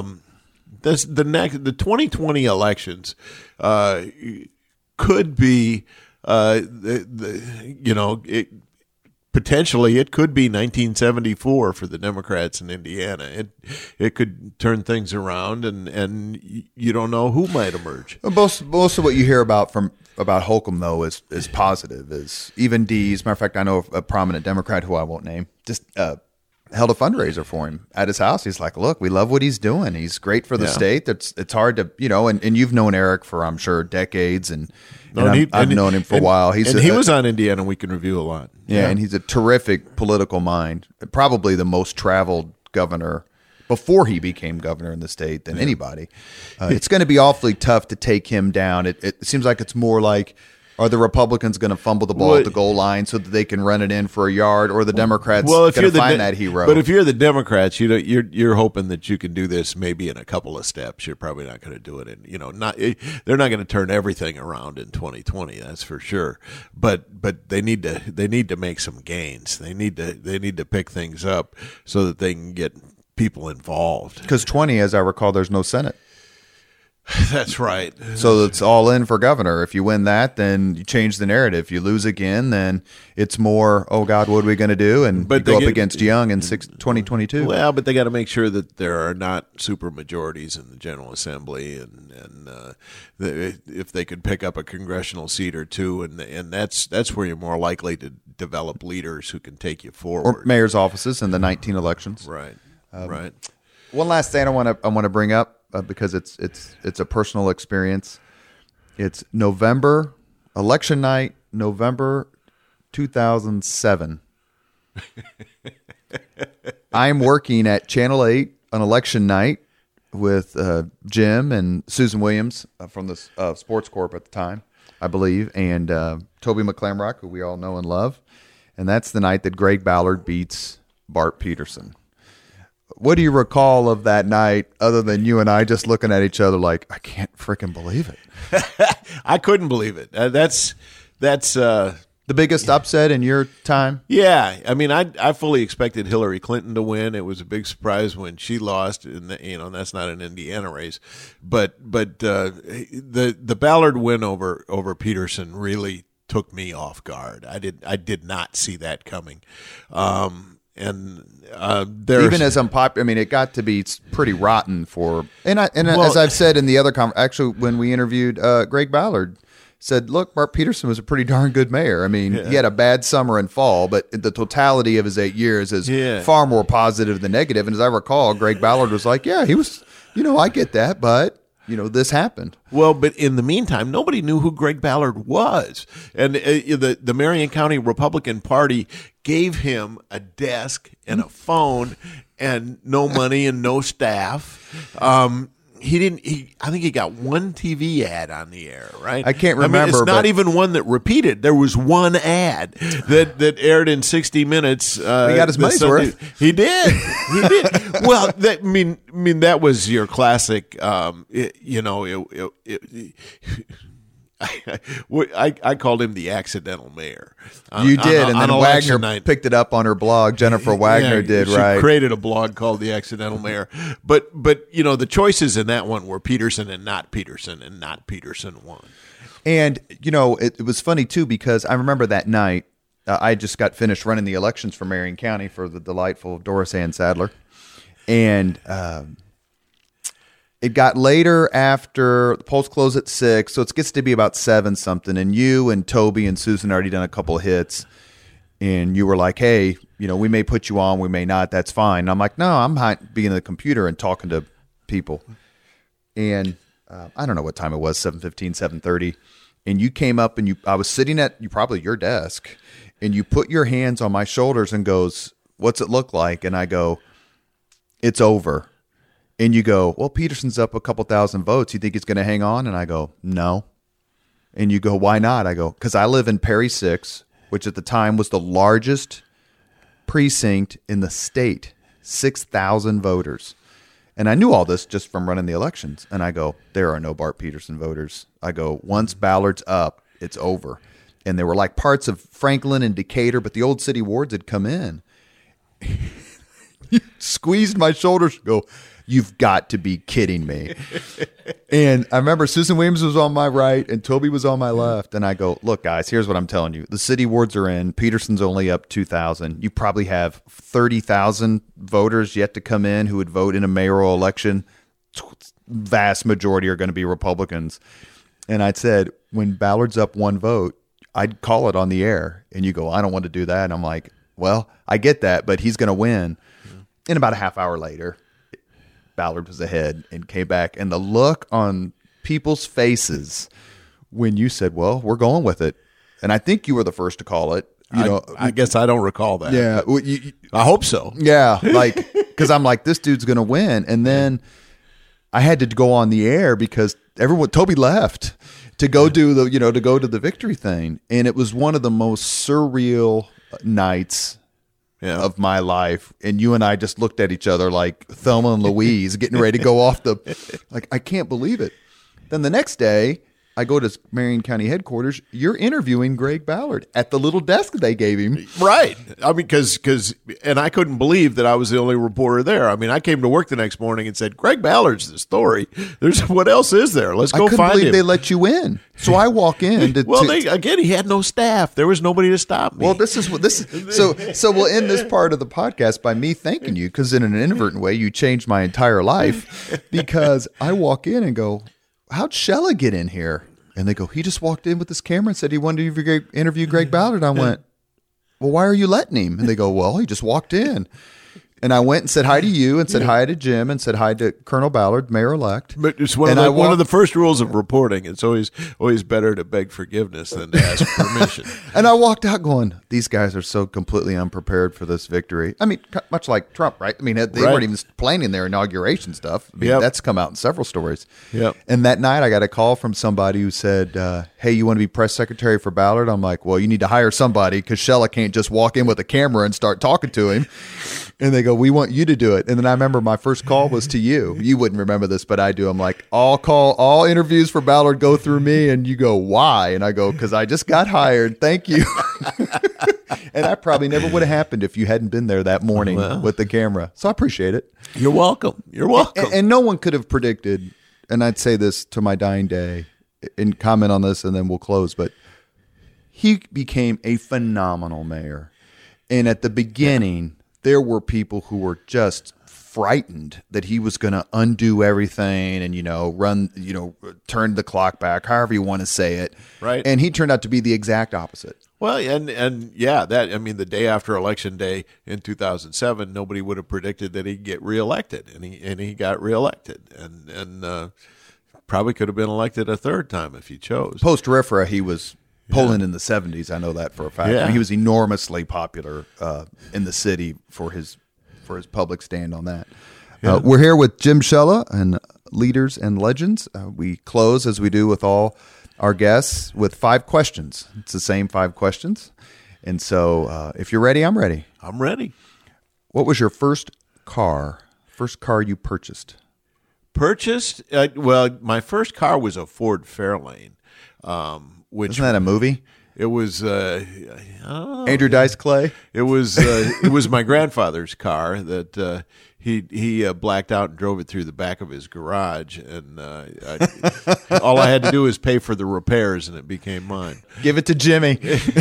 The 2020 elections could be potentially, it could be 1974 for the Democrats in Indiana. It could turn things around, and you don't know who might emerge. Most of what you hear about Holcomb, though, is positive. Is even D's. Matter of fact, I know a prominent Democrat who I won't name just held a fundraiser for him at his house. He's like, "Look, we love what he's doing. He's great for the state. It's hard to and you've known Eric for, I'm sure, decades, and I've known him for a while. He was on Indiana Week in Review a lot. Yeah, and he's a terrific political mind. Probably the most traveled governor before he became governor in the state than anybody. It's going to be awfully tough to take him down. It seems like it's more like, Are the Republicans going to fumble the ball at the goal line so that they can run it in for a yard, or the Democrats going to find that hero? But if you're the Democrats, you're hoping that you can do this maybe in a couple of steps. You're probably not going to do it in, they're not going to turn everything around in 2020. That's for sure. But they need to make some gains. They need to pick things up so that they can get people involved. Because 20, as I recall, there's no Senate. That's right. So it's all in for governor. If you win that, then you change the narrative. If you lose again, then it's more, oh, God, what are we going to do? And go up against Young in 2022. Well, but they got to make sure that there are not super majorities in the General Assembly, and if they could pick up a congressional seat or two, and that's where you're more likely to develop leaders who can take you forward. Or mayor's offices in the 19 elections. Right, right. One last thing I want to bring up. Because it's a personal experience. It's November, election night, November 2007. I'm working at Channel 8 on election night with Jim and Susan Williams from the Sports Corp at the time, I believe, and Toby McClamrock, who we all know and love. And that's the night that Greg Ballard beats Bart Peterson. What do you recall of that night other than you and I just looking at each other like, I can't freaking believe it? I couldn't believe it. That's the biggest upset in your time? Yeah. I mean, I fully expected Hillary Clinton to win. It was a big surprise when she lost, and that's not an Indiana race. But the Ballard win over Peterson really took me off guard. I did not see that coming. And even as unpopular, I mean, it got to be pretty rotten for. As I've said in the other actually, when we interviewed Greg Ballard, said, "Look, Bart Peterson was a pretty darn good mayor. I mean, he had a bad summer and fall, but the totality of his 8 years is far more positive than negative." And as I recall, Greg Ballard was like, "Yeah, he was. I get that, but." This happened. Well, but in the meantime, nobody knew who Greg Ballard was. And the Marion County Republican Party gave him a desk and a phone and no money and no staff. I think he got one TV ad on the air, right? I can't remember. It's not even one that repeated. There was one ad that aired in 60 Minutes. He got his money's worth. He did. He did. Well, that was your classic. I called him the accidental mayor. You did, and then Wagner picked it up on her blog. Jennifer Wagner did, right? She created a blog called The Accidental Mayor. But the choices in that one were Peterson and not Peterson, and not Peterson won. And, it was funny, too, because I remember that night, I just got finished running the elections for Marion County for the delightful Doris Ann Sadler. And it got later after the polls closed at 6, so it gets to be about 7 something. And you and Toby and Susan already done a couple of hits, and you were like, "Hey, we may put you on, we may not. That's fine." And I'm like, "No, I'm being on the computer and talking to people." And I don't know what time it was, 7:15, 7:30, and you came up and I was sitting at probably your desk, and you put your hands on my shoulders and goes, "What's it look like?" And I go, "It's over." And you go, "Well, Peterson's up a couple thousand votes. You think he's going to hang on?" And I go, "No." And you go, "Why not?" I go, "Because I live in Perry 6, which at the time was the largest precinct in the state, 6,000 voters." And I knew all this just from running the elections. And I go, "There are no Bart Peterson voters." I go, "Once Ballard's up, it's over." And there were like parts of Franklin and Decatur, but the old city wards had come in. You squeezed my shoulders, go, "You've got to be kidding me." And I remember Susan Williams was on my right and Toby was on my left. And I go, "Look, guys, here's what I'm telling you. The city wards are in. Peterson's only up 2,000. You probably have 30,000 voters yet to come in who would vote in a mayoral election. Vast majority are going to be Republicans." And I said, when Ballard's up 1 vote, I'd call it on the air. And you go, "I don't want to do that." And I'm like, "Well, I get that, but he's going to win." And about a half hour later, Ballard was ahead and came back. And the look on people's faces when you said, "Well, we're going with it." And I think you were the first to call it. I guess I don't recall that. Yeah. I hope so. Yeah. Because I'm like, this dude's going to win. And then I had to go on the air because Toby left. to go do to go to the victory thing. And it was one of the most surreal nights of my life. And you and I just looked at each other like Thelma and Louise getting ready to go off like, I can't believe it. Then the next day, I go to Marion County headquarters. You're interviewing Greg Ballard at the little desk they gave him. Right. I mean, because I couldn't believe that I was the only reporter there. I mean, I came to work the next morning and said, Greg Ballard's the story. What else is there? Let's go find him. I couldn't believe they let you in. So I walk in. He had no staff. There was nobody to stop me. Well, so we'll end this part of the podcast by me thanking you, because in an inadvertent way, you changed my entire life, because I walk in and go, how'd Shella get in here? And they go, he just walked in with his camera and said he wanted to interview Greg Ballard. I went, well, why are you letting him? And they go, well, he just walked in. And I went and said hi to you and said hi to Jim and said hi to Colonel Ballard, mayor-elect. But it's one of the first rules of reporting. It's always better to beg forgiveness than to ask permission. And I walked out going, these guys are so completely unprepared for this victory. I mean, much like Trump, right? I mean, they weren't even planning their inauguration stuff. I mean, that's come out in several stories. Yep. And that night I got a call from somebody who said, hey, you want to be press secretary for Ballard? I'm like, well, you need to hire somebody, because Shella can't just walk in with a camera and start talking to him. And they go, we want you to do it. And then I remember my first call was to you. You wouldn't remember this, but I do. I'm like, all interviews for Ballard go through me. And you go, why? And I go, because I just got hired. Thank you. And that probably never would have happened if you hadn't been there that morning with the camera. So I appreciate it. You're welcome. You're welcome. And no one could have predicted, and I'd say this to my dying day and comment on this and then we'll close, but he became a phenomenal mayor. And at the beginning, there were people who were just frightened that he was going to undo everything and, turn the clock back, however you want to say it. Right. And he turned out to be the exact opposite. Well, the day after Election Day in 2007, nobody would have predicted that he'd get reelected, and he got reelected, and probably could have been elected a third time if he chose. Post RFRA, he was polling in the 70s. I know that for a fact. Yeah. I mean, he was enormously popular in the city for his public stand on that. Yeah. We're here with Jim Shella and Leaders and Legends. We close, as we do with all our guests, with 5 questions. It's the same 5 questions. And so if you're ready, I'm ready. I'm ready. What was your first car you purchased? My first car was a Ford Fairlane. Isn't that a movie? It was Andrew Dice Clay. It was my grandfather's car that he blacked out and drove it through the back of his garage, and all I had to do was pay for the repairs, and it became mine. Give it to Jimmy.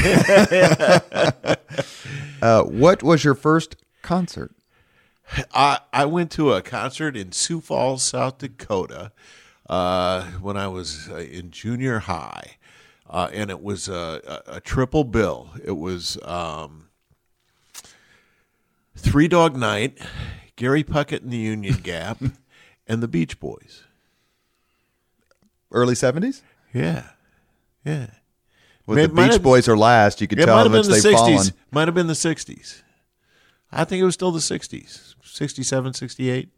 What was your first concert? I went to a concert in Sioux Falls, South Dakota, when I was in junior high. And it was a triple bill. It was Three Dog Night, Gary Puckett and the Union Gap, and the Beach Boys. Early 70s? Yeah. Well, the Beach Boys are last. You could tell how much they've fallen. Might have been the 60s. I think it was still the 60s, 67, 68.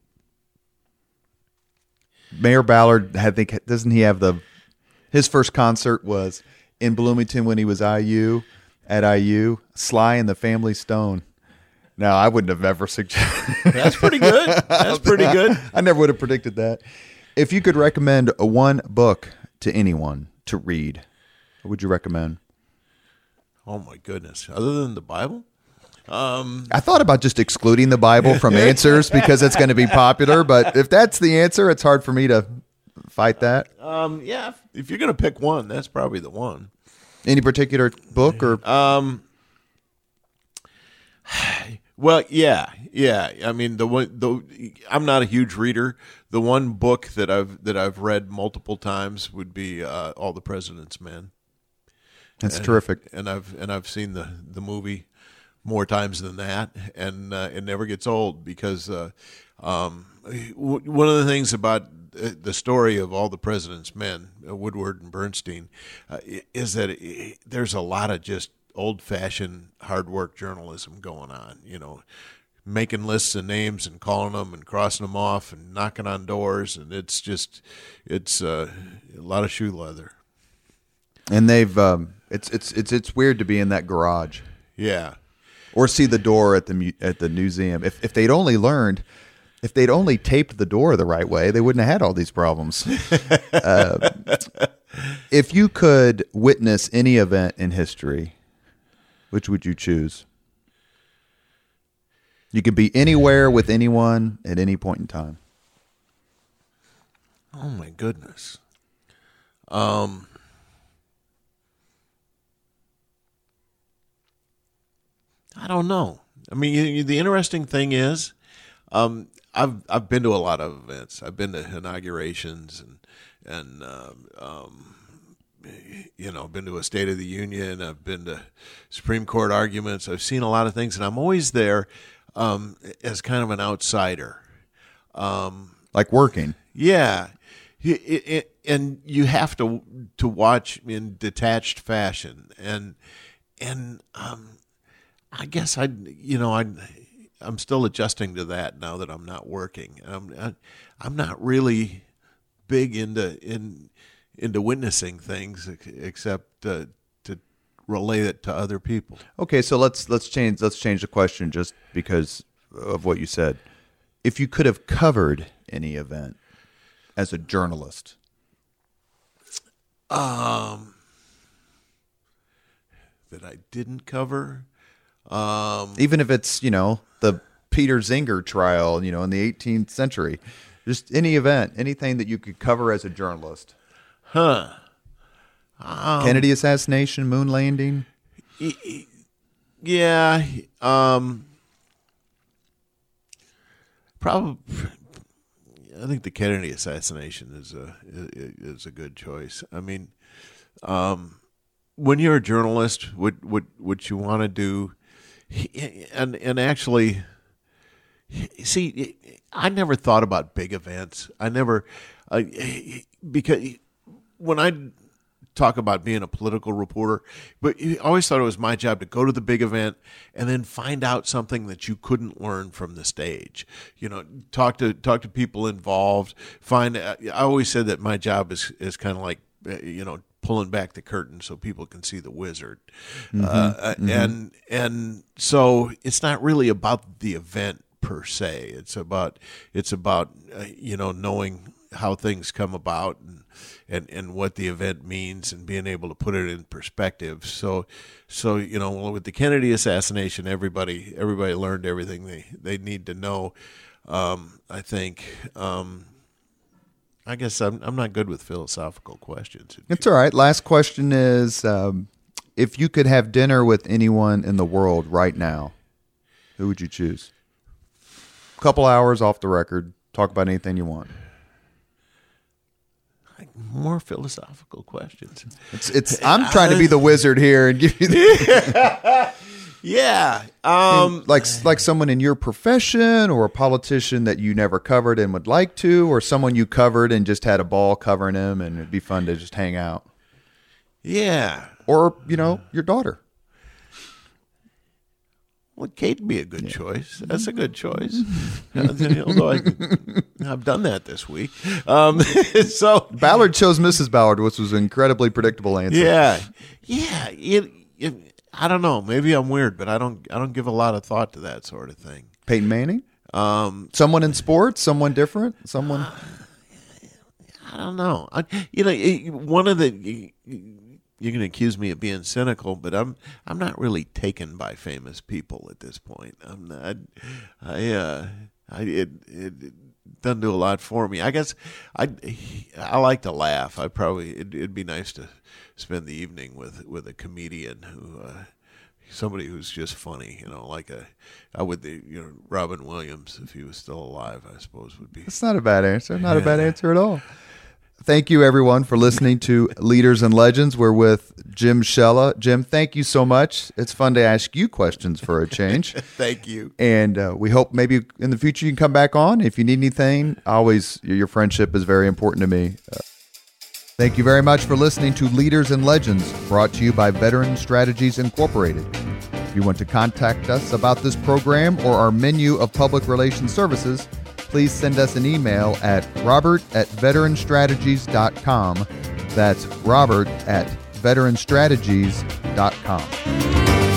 Mayor Ballard, doesn't he have his first concert was in Bloomington when he was at IU, Sly and the Family Stone. Now, I wouldn't have ever suggested. That's pretty good. That's pretty good. I never would have predicted that. If you could recommend one book to anyone to read, what would you recommend? Oh, my goodness. Other than the Bible? I thought about just excluding the Bible from answers because it's going to be popular, but if that's the answer, it's hard for me to fight that. Yeah, if you're going to pick one, that's probably the one. Any particular book or? Well, yeah. I mean, I'm not a huge reader. The one book that I've read multiple times would be All the President's Men. That's terrific. And I've seen the movie more times than that, and it never gets old because one of the things about the story of All the President's Men, Woodward and Bernstein, is that there's a lot of just old-fashioned hard work journalism going on, making lists of names and calling them and crossing them off and knocking on doors, and it's a lot of shoe leather. And they've it's weird to be in that garage. Yeah. Or see the door at the museum. If they'd only learned, if they'd only taped the door the right way, they wouldn't have had all these problems. If you could witness any event in history, which would you choose? You could be anywhere with anyone at any point in time. Oh my goodness. I don't know. I mean, the interesting thing is, I've been to a lot of events. I've been to inaugurations and been to a State of the Union. I've been to Supreme Court arguments. I've seen a lot of things, and I'm always there as kind of an outsider. Like working. Yeah. And you have to watch in detached fashion, and I guess I'm still adjusting to that now that I'm not working. I'm not really big into witnessing things except to relay it to other people. Okay, so let's change the question just because of what you said. If you could have covered any event as a journalist, that I didn't cover. Even if it's, the Peter Zenger trial, in the 18th century, just any event, anything that you could cover as a journalist. Kennedy assassination, moon landing. Yeah. Probably. I think the Kennedy assassination is a good choice. I mean, when you're a journalist, what you want to do. And actually, see, I never thought about big events. I never, because when I talk about being a political reporter, but I always thought it was my job to go to the big event and then find out something that you couldn't learn from the stage. Talk to people involved. I always said that my job is kind of like, pulling back the curtain so people can see the wizard. And so it's not really about the event per se. It's about knowing how things come about and what the event means and being able to put it in perspective. So with the Kennedy assassination, everybody learned everything they need to know. I think. I guess I'm not good with philosophical questions. It's all right. Last question is, if you could have dinner with anyone in the world right now, who would you choose? A couple hours off the record. Talk about anything you want. More philosophical questions. I'm trying to be the wizard here and give you the... Yeah. Like someone in your profession or a politician that you never covered and would like to, or someone you covered and just had a ball covering him and it'd be fun to just hang out. Yeah. Or, your daughter. Well, Kate would be a good choice. That's a good choice. Although I've done that this week. So Ballard chose Mrs. Ballard, which was an incredibly predictable answer. Yeah. I don't know. Maybe I'm weird, but I don't give a lot of thought to that sort of thing. Peyton Manning? Someone in sports? Someone different? Someone? I don't know. One of the you're going to accuse me of being cynical, but I'm not really taken by famous people at this point. I'm not. It doesn't do a lot for me. I guess I like to laugh. It'd be nice to spend the evening with a comedian somebody who's just funny, Robin Williams, if he was still alive, I suppose would be. That's not a bad answer. Not a bad answer at all. Thank you, everyone, for listening to Leaders and Legends. We're with Jim Shella. Jim, thank you so much. It's fun to ask you questions for a change. Thank you. And we hope maybe in the future you can come back on. If you need anything, your friendship is very important to me. Thank you very much for listening to Leaders and Legends, brought to you by Veteran Strategies Incorporated. If you want to contact us about this program or our menu of public relations services, please send us an email at robert@veteranstrategies.com. That's robert@veteranstrategies.com. veteranstrategies.com.